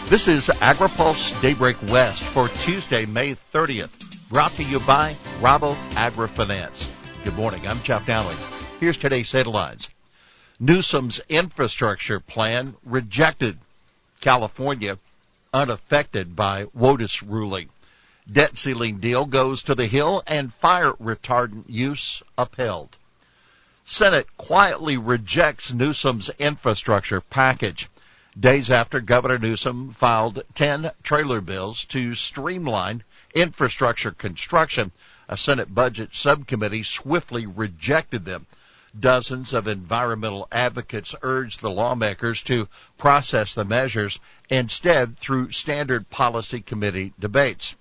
This is AgriPulse Daybreak West for Tuesday, May 30th, brought to you by Rabo AgriFinance. Good morning, I'm Jeff Dowling. Here's today's headlines. Newsom's infrastructure plan rejected. California unaffected by WOTUS ruling. Debt ceiling deal goes to the Hill and fire retardant use upheld. Senate quietly rejects Newsom's infrastructure package. Days after Governor Newsom filed 10 trailer bills to streamline infrastructure construction, a Senate Budget Subcommittee swiftly rejected them. Dozens of environmental advocates urged the lawmakers to process the measures instead through standard policy committee debates.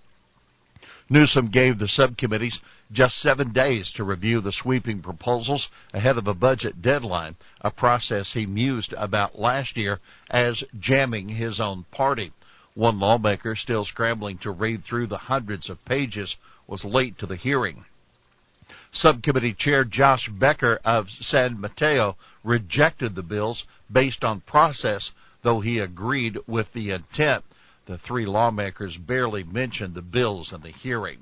Newsom gave the subcommittees just 7 days to review the sweeping proposals ahead of a budget deadline, a process he mused about last year as jamming his own party. One lawmaker, still scrambling to read through the hundreds of pages, was late to the hearing. Subcommittee Chair Josh Becker of San Mateo rejected the bills based on process, though he agreed with the intent. The three lawmakers barely mentioned the bills in the hearing.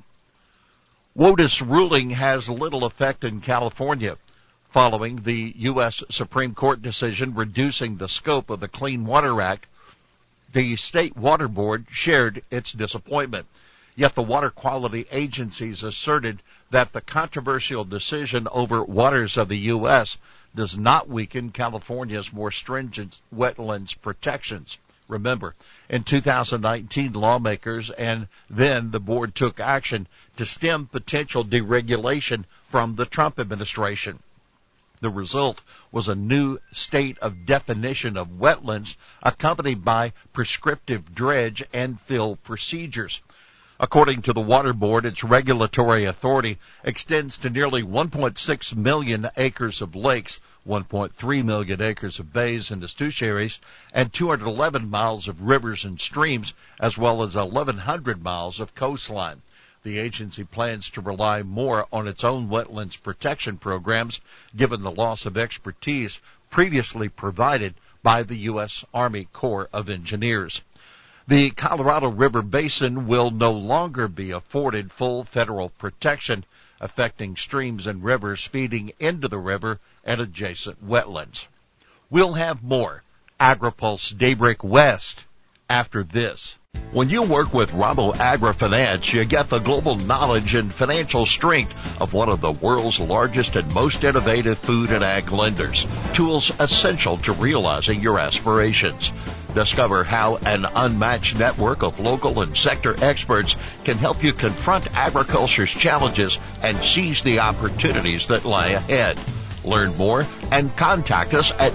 WOTUS ruling has little effect in California. Following the U.S. Supreme Court decision reducing the scope of the Clean Water Act, the State Water Board shared its disappointment. Yet the water quality agencies asserted that the controversial decision over waters of the U.S. does not weaken California's more stringent wetlands protections. Remember, in 2019, lawmakers and then the board took action to stem potential deregulation from the Trump administration. The result was a new state of definition of wetlands accompanied by prescriptive dredge and fill procedures. According to the Water Board, its regulatory authority extends to nearly 1.6 million acres of lakes, 1.3 million acres of bays and estuaries, and 211 miles of rivers and streams, as well as 1,100 miles of coastline. The agency plans to rely more on its own wetlands protection programs, given the loss of expertise previously provided by the U.S. Army Corps of Engineers. The Colorado River Basin will no longer be afforded full federal protection, affecting streams and rivers feeding into the river and adjacent wetlands. We'll have more AgriPulse Daybreak West after this. When you work with Rabo AgriFinance, you get the global knowledge and financial strength of one of the world's largest and most innovative food and ag lenders. Tools essential to realizing your aspirations. Discover how an unmatched network of local and sector experts can help you confront agriculture's challenges and seize the opportunities that lie ahead. Learn more and contact us at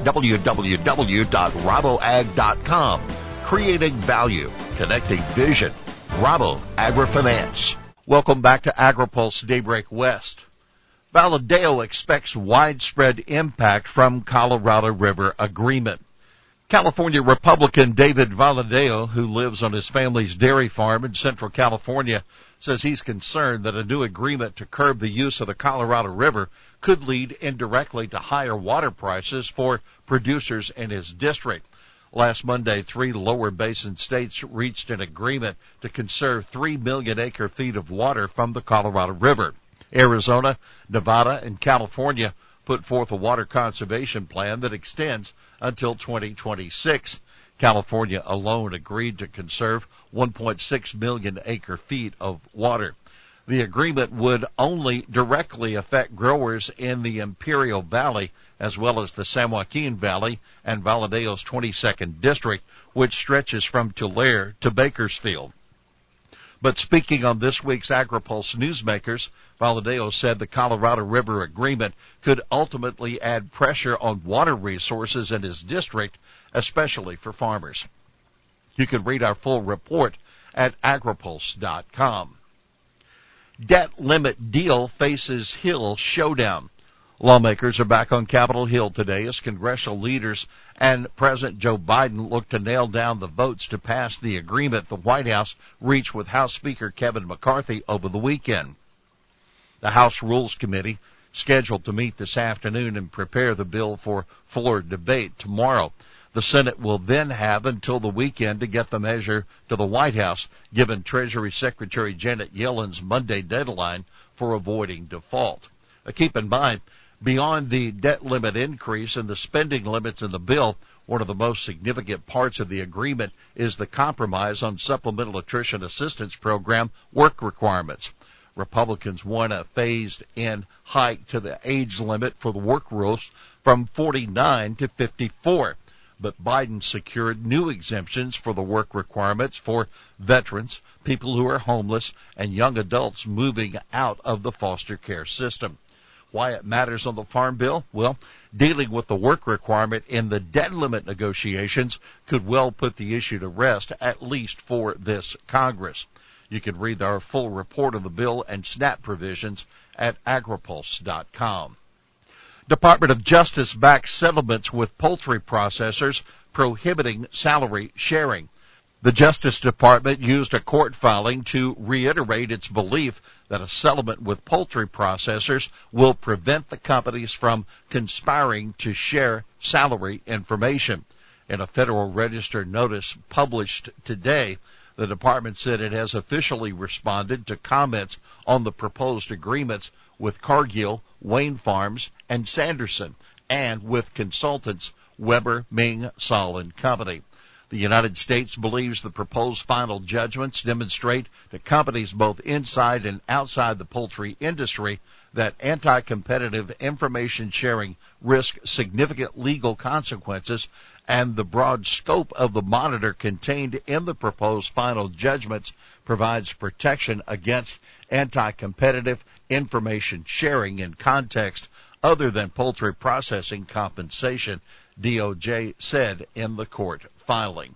www.raboag.com. Creating value, connecting vision. Rabo AgriFinance. Welcome back to AgriPulse Daybreak West. Valadeo expects widespread impact from Colorado River Agreement. California Republican David Valadeo, who lives on his family's dairy farm in Central California, says he's concerned that a new agreement to curb the use of the Colorado River could lead indirectly to higher water prices for producers in his district. Last Monday, 3 lower basin states reached an agreement to conserve 3 million acre-feet of water from the Colorado River. Arizona, Nevada, and California put forth a water conservation plan that extends until 2026. California alone agreed to conserve 1.6 million acre-feet of water. The agreement would only directly affect growers in the Imperial Valley, as well as the San Joaquin Valley and Valadeo's 22nd District, which stretches from Tulare to Bakersfield. But speaking on this week's AgriPulse Newsmakers, Valadeo said the Colorado River Agreement could ultimately add pressure on water resources in his district, especially for farmers. You can read our full report at agripulse.com. Debt limit deal faces Hill showdown. Lawmakers are back on Capitol Hill today as congressional leaders and President Joe Biden look to nail down the votes to pass the agreement the White House reached with House Speaker Kevin McCarthy over the weekend. The House Rules Committee, scheduled to meet this afternoon and prepare the bill for floor debate tomorrow. The Senate will then have until the weekend to get the measure to the White House, given Treasury Secretary Janet Yellen's Monday deadline for avoiding default. Keep in mind, beyond the debt limit increase and the spending limits in the bill, one of the most significant parts of the agreement is the compromise on Supplemental Nutrition Assistance Program work requirements. Republicans want a phased-in hike to the age limit for the work rules from 49 to 54. But Biden secured new exemptions for the work requirements for veterans, people who are homeless, and young adults moving out of the foster care system. Why it matters on the Farm Bill? Well, dealing with the work requirement in the debt limit negotiations could well put the issue to rest, at least for this Congress. You can read our full report of the bill and SNAP provisions at agripulse.com. Department of Justice backs settlements with poultry processors prohibiting salary sharing. The Justice Department used a court filing to reiterate its belief that a settlement with poultry processors will prevent the companies from conspiring to share salary information. In a Federal Register notice published today, the department said it has officially responded to comments on the proposed agreements with Cargill, Wayne Farms, and Sanderson, and with consultants Weber, Ming, Saul & Company. The United States believes the proposed final judgments demonstrate to companies both inside and outside the poultry industry that anti-competitive information sharing risks significant legal consequences, and the broad scope of the monitor contained in the proposed final judgments provides protection against anti-competitive information sharing in context other than poultry processing compensation, DOJ said in the court filing.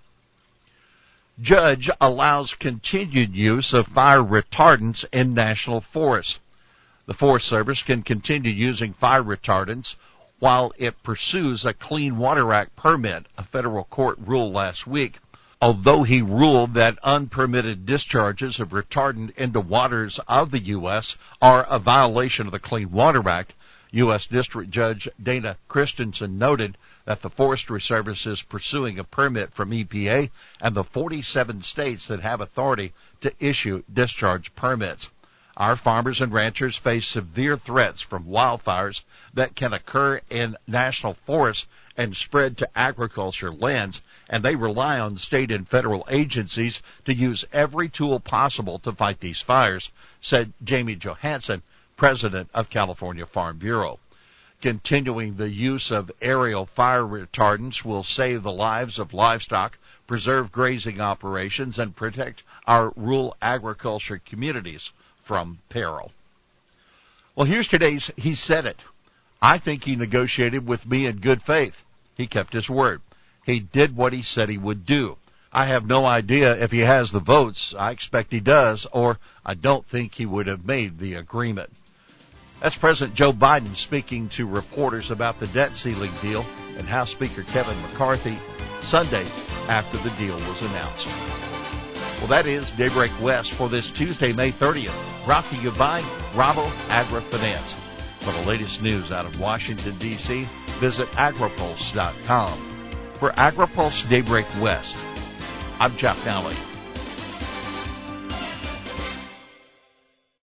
Judge allows continued use of fire retardants in national forests. The Forest Service can continue using fire retardants while it pursues a Clean Water Act permit, a federal court ruled last week. Although he ruled that unpermitted discharges of retardant into waters of the U.S. are a violation of the Clean Water Act, U.S. District Judge Dana Christensen noted that the Forestry Service is pursuing a permit from EPA and the 47 states that have authority to issue discharge permits. Our farmers and ranchers face severe threats from wildfires that can occur in national forests and spread to agriculture lands, and they rely on state and federal agencies to use every tool possible to fight these fires, said Jamie Johansson, president of California Farm Bureau. Continuing the use of aerial fire retardants will save the lives of livestock, preserve grazing operations, and protect our rural agriculture communities from peril. Well, here's today's He Said It. I think he negotiated with me in good faith. He kept his word. He did what he said he would do. I have no idea if he has the votes. I expect he does, or I don't think he would have made the agreement. That's President Joe Biden speaking to reporters about the debt ceiling deal and House Speaker Kevin McCarthy Sunday after the deal was announced. Well, that is Daybreak West for this Tuesday, May 30th, brought to you by Bravo Agri-Finance. For the latest news out of Washington, D.C., visit agripulse.com. For AgriPulse Daybreak West, I'm Jeff Nally.